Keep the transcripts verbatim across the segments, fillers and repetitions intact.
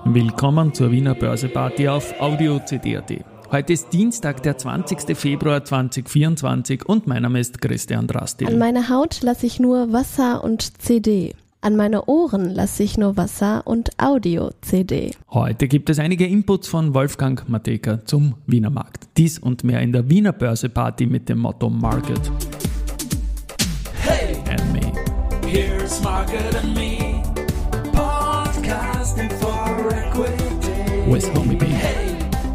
Willkommen zur Wiener Börseparty auf Audio C D punkt A T. Heute ist Dienstag, der zwanzigster Februar zweitausendvierundzwanzig und mein Name ist Christian Drastil. An meine Haut lasse ich nur Wasser und C D. An meine Ohren lasse ich nur Wasser und Audio-C D. Heute gibt es einige Inputs von Wolfgang Matejka zum Wiener Markt. Dies und mehr in der Wiener Börseparty mit dem Motto Market Hey, and Me. here's Market and Me, podcasting for equity. With Homie B. Hey,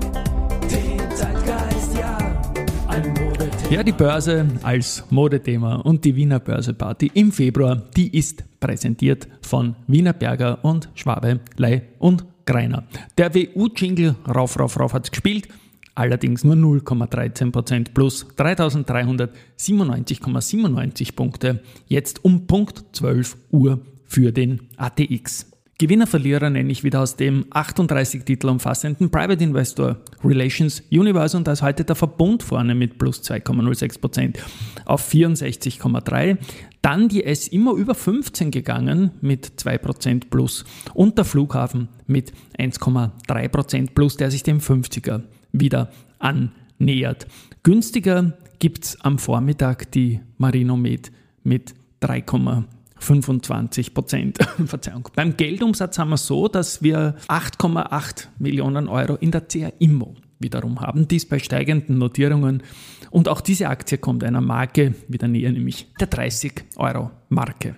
den Zeitgeist, ja, ein Modethema. Ja, die Börse als Modethema und die Wiener Börseparty im Februar, die ist präsentiert von Wiener Berger und Schwabe, Ley und Greiner. Der W U-Jingle rauf, rauf, rauf hat's gespielt, allerdings nur null Komma dreizehn Prozent plus dreitausenddreihundertsiebenundneunzig Komma siebenundneunzig Punkte, jetzt um Punkt zwölf Uhr für den A T X. Gewinner, Verlierer nenne ich wieder aus dem achtunddreißig Titel umfassenden Private Investor Relations Universe und da ist heute der Verbund vorne mit plus zwei Komma null sechs Prozent auf vierundsechzig Komma drei. Dann die S immer über fünfzehn gegangen mit zwei Prozent plus und der Flughafen mit eins Komma drei Prozent plus, der sich dem fünfziger wieder annähert. Günstiger gibt es am Vormittag die Marinomed mit drei Komma fünfundzwanzig Prozent. Verzeihung. Beim Geldumsatz haben wir so, dass wir acht Komma acht Millionen Euro in der C A Immo wiederum haben. Dies bei steigenden Notierungen. Und auch diese Aktie kommt einer Marke wieder näher, nämlich der dreißig Euro Marke.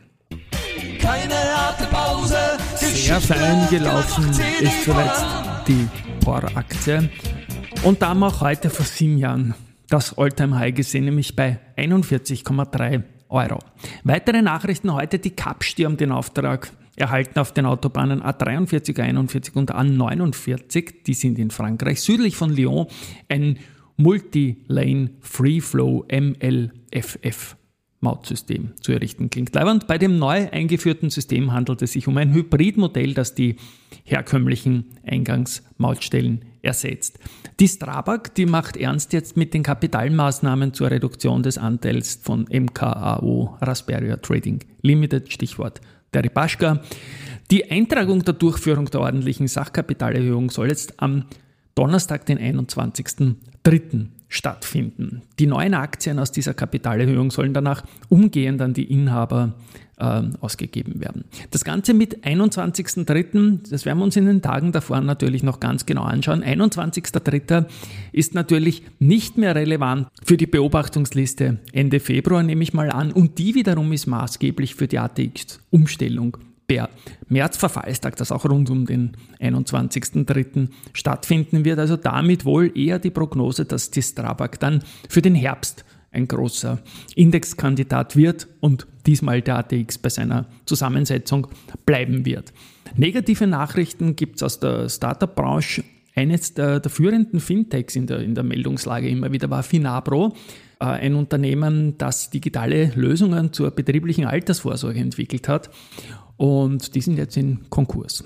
Keine harte Pause. Sehr fein gelaufen ist zuletzt die P O R-Aktie. Und da haben wir auch heute vor sieben Jahren das All-Time-High gesehen, nämlich bei einundvierzig Komma drei Euro. Weitere Nachrichten heute: Die Capsti haben den Auftrag erhalten auf den Autobahnen A dreiundvierzig, A einundvierzig und A neunundvierzig. Die sind in Frankreich, südlich von Lyon, ein Multi-Lane Free Flow M L F F Mautsystem zu errichten. Klingt leibend. Bei dem neu eingeführten System handelt es sich um ein Hybridmodell, das die herkömmlichen Eingangsmautstellen ersetzt. Die Strabag, die macht ernst jetzt mit den Kapitalmaßnahmen zur Reduktion des Anteils von M K A O Rasperia Trading Limited, Stichwort Deripaschka. Die Eintragung der Durchführung der ordentlichen Sachkapitalerhöhung soll jetzt am Donnerstag, den einundzwanzigsten dritten stattfinden. Die neuen Aktien aus dieser Kapitalerhöhung sollen danach umgehend an die Inhaber äh, ausgegeben werden. Das Ganze mit einundzwanzigsten dritten, das werden wir uns in den Tagen davor natürlich noch ganz genau anschauen. einundzwanzigster dritter ist natürlich nicht mehr relevant für die Beobachtungsliste Ende Februar, nehme ich mal an, und die wiederum ist maßgeblich für die A T X-Umstellung per Märzverfallstag, das auch rund um den einundzwanzigsten dritten stattfinden wird. Also damit wohl eher die Prognose, dass die Strabag dann für den Herbst ein großer Indexkandidat wird und diesmal der A T X bei seiner Zusammensetzung bleiben wird. Negative Nachrichten gibt es aus der Startup-Branche. Eines der, der führenden Fintechs in der, in der Meldungslage immer wieder war Finabro, äh, ein Unternehmen, das digitale Lösungen zur betrieblichen Altersvorsorge entwickelt hat. Und die sind jetzt in Konkurs.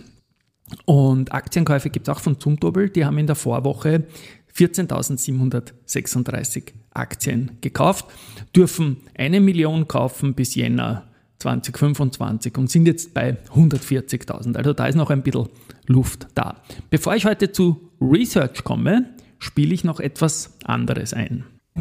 Und Aktienkäufe gibt es auch von Zumtobel. Die haben in der Vorwoche vierzehntausendsiebenhundertsechsunddreißig Aktien gekauft, dürfen eine Million kaufen bis Jänner zweitausendfünfundzwanzig und sind jetzt bei hundertvierzigtausend. Also da ist noch ein bisschen Luft da. Bevor ich heute zu Research komme, spiele ich noch etwas anderes ein.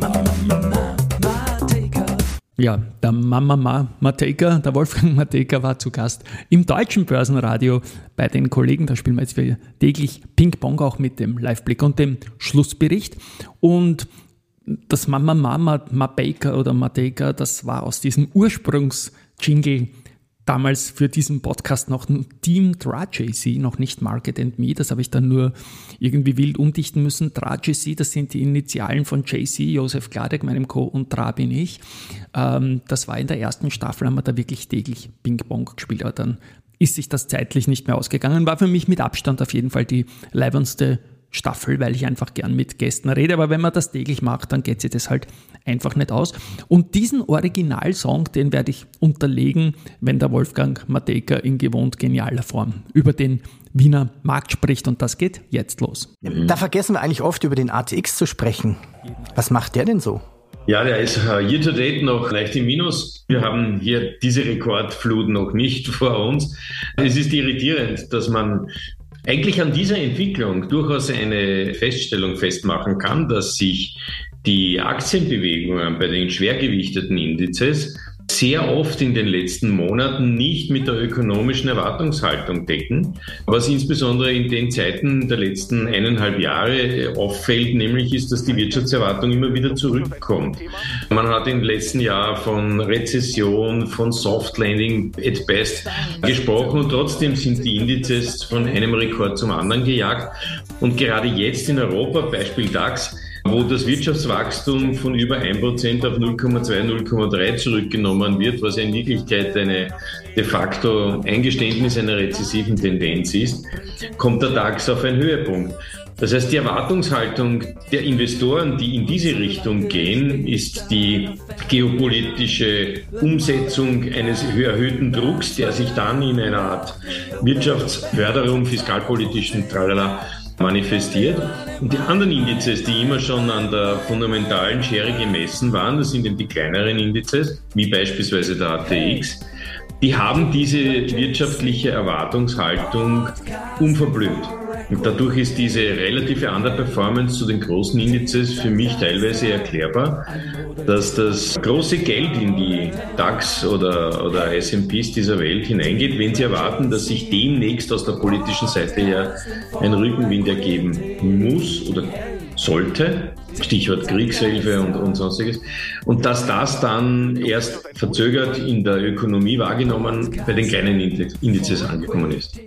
Ja, der Mama Matejka, der Wolfgang Matejka war zu Gast im Deutschen Börsenradio bei den Kollegen. Da spielen wir jetzt wieder täglich Ping-Pong auch mit dem Live-Blick und dem Schlussbericht. Und das Mama Mama Matejka oder Matejka, das war aus diesem Ursprungs-Jingle damals für diesen Podcast noch ein Team T R A J C, noch nicht Market and Me. Das habe ich dann nur irgendwie wild umdichten müssen. T R A J C, das sind die Initialen von J C, Josef Gladek, meinem Co. und Tra bin ich. Ähm, das war in der ersten Staffel, haben wir da wirklich täglich Ping-Pong gespielt. Aber dann ist sich das zeitlich nicht mehr ausgegangen. War für mich mit Abstand auf jeden Fall die leibendste Staffel, weil ich einfach gern mit Gästen rede. Aber wenn man das täglich macht, dann geht sich das halt einfach nicht aus. Und diesen Originalsong, den werde ich unterlegen, wenn der Wolfgang Matejka in gewohnt genialer Form über den Wiener Markt spricht. Und das geht jetzt los. Da vergessen wir eigentlich oft über den A T X zu sprechen. Was macht der denn so? Ja, der ist year to date noch leicht im Minus. Wir haben hier diese Rekordflut noch nicht vor uns. Es ist irritierend, dass man eigentlich an dieser Entwicklung durchaus eine Feststellung festmachen kann, dass sich die Aktienbewegungen bei den schwergewichteten Indizes sehr oft in den letzten Monaten nicht mit der ökonomischen Erwartungshaltung decken, was insbesondere in den Zeiten der letzten eineinhalb Jahre auffällt, nämlich ist, dass die Wirtschaftserwartung immer wieder zurückkommt. Man hat im letzten Jahr von Rezession, von Soft Landing at best gesprochen und trotzdem sind die Indizes von einem Rekord zum anderen gejagt. Und gerade jetzt in Europa, Beispiel DAX, wo das Wirtschaftswachstum von über ein Prozent auf null Komma zwei, null Komma drei zurückgenommen wird, was ja in Wirklichkeit eine de facto Eingeständnis einer rezessiven Tendenz ist, kommt der DAX auf einen Höhepunkt. Das heißt, die Erwartungshaltung der Investoren, die in diese Richtung gehen, ist die geopolitische Umsetzung eines erhöhten Drucks, der sich dann in einer Art Wirtschaftsförderung, fiskalpolitischen Tralala manifestiert. Und die anderen Indizes, die immer schon an der fundamentalen Schere gemessen waren, das sind eben die kleineren Indizes, wie beispielsweise der A T X, die haben diese wirtschaftliche Erwartungshaltung unverblümt. Und dadurch ist diese relative Underperformance zu den großen Indizes für mich teilweise erklärbar, dass das große Geld in die DAX oder, oder S and Ps dieser Welt hineingeht, wenn sie erwarten, dass sich demnächst aus der politischen Seite her ein Rückenwind ergeben muss oder sollte, Stichwort Kriegshilfe und, und sonstiges, und dass das dann erst verzögert in der Ökonomie wahrgenommen bei den kleinen Indizes angekommen ist.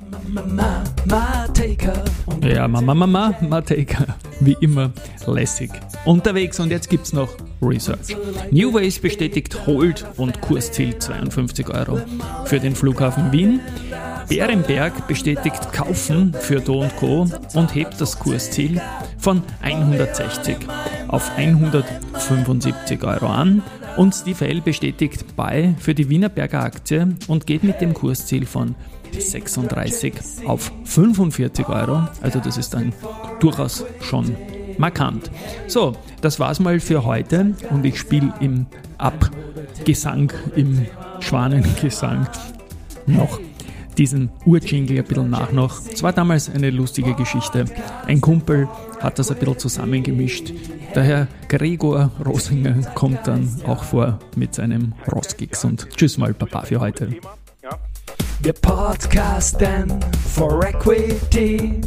Ja, Mama, Mama, Matejka, wie immer lässig unterwegs. Und jetzt gibt's noch Research. New Ways bestätigt Hold und Kursziel zweiundfünfzig Euro für den Flughafen Wien. Bärenberg bestätigt Kaufen für Do und Co. und hebt das Kursziel von hundertsechzig auf hundertfünfundsiebzig Euro an. Und Steve L. bestätigt Buy für die Wienerberger Aktie und geht mit dem Kursziel von sechsunddreißig auf fünfundvierzig Euro. Also das ist dann durchaus schon markant. So, das war's mal für heute und ich spiele im Abgesang, im Schwanengesang noch diesen Urjingle ein bisschen nach noch. Es war damals eine lustige Geschichte. Ein Kumpel hat das ein bisschen zusammengemischt. Der Herr Gregor Rosinger kommt dann auch vor mit seinem Roskix und tschüss mal Papa für heute. Wir podcasten for equity.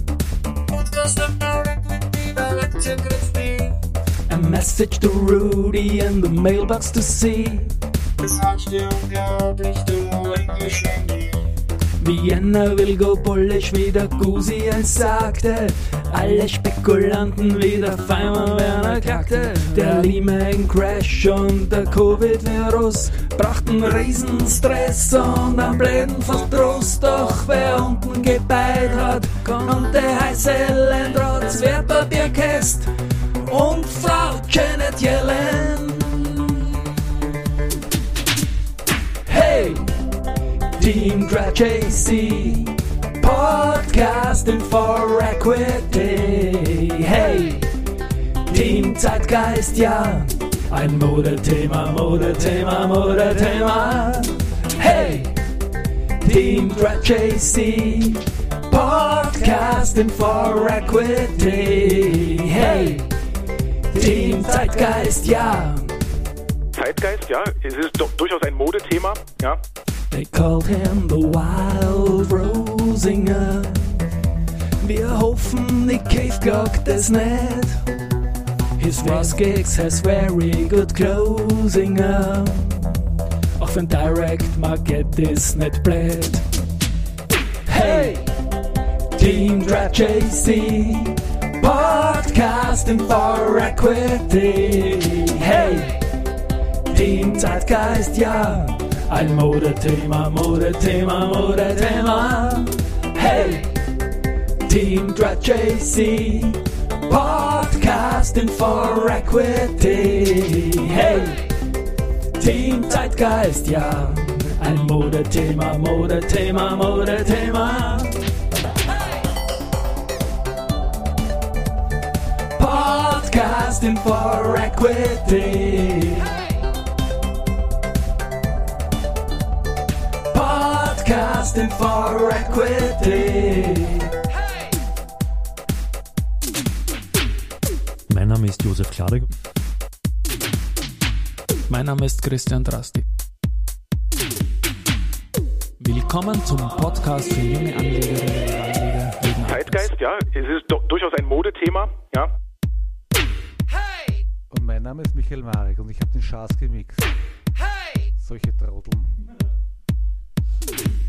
A message to Rudy and the mailbox to see. Vienna will go bullish, wie der Gusi eins sagte. Alle Spekulanten wieder Feimann Werner klagte. Der Lehman Crash und der Covid-Virus brachten Riesenstress und einen bläden Verdruss. Doch wer unten gebeilt hat, konnte heiße Landrots, Wertpapierkäst und Frau Janet Yellen. Hey! Team J C, Podcasting for Equity. Hey, Team Zeitgeist, ja, ein Modethema, Modethema, Modethema. Hey, Team J C, Podcasting for Equity. Hey, Team Zeitgeist, ja. Zeitgeist, ja, es ist doch durchaus ein Modethema, ja. They called him the Wild Rosinger. Wir hoffen, Nick Cave glaubt es nicht. His Roskix has very good closing up. Auch wenn Direct Market ist nicht blöd. Hey, Team J C, Podcasting for Equity. Hey, Team Zeitgeist, ja. Ein Modethema, Modethema, Modethema. Hey, Team J C, Podcasting for Equity. Hey, Team Zeitgeist, ja. Ein Modethema, Modethema, Modethema. Podcasting for Equity. Podcasting for Equity. Josef Kladek. Mein Name ist Christian Drastik. Willkommen zum Podcast für junge Anlegerinnen und Anleger. jeden Zeitgeist, ja, es ist do- durchaus ein Modethema, ja. Und mein Name ist Michael Marek und ich habe den Schaas gemixt. Solche Trotteln.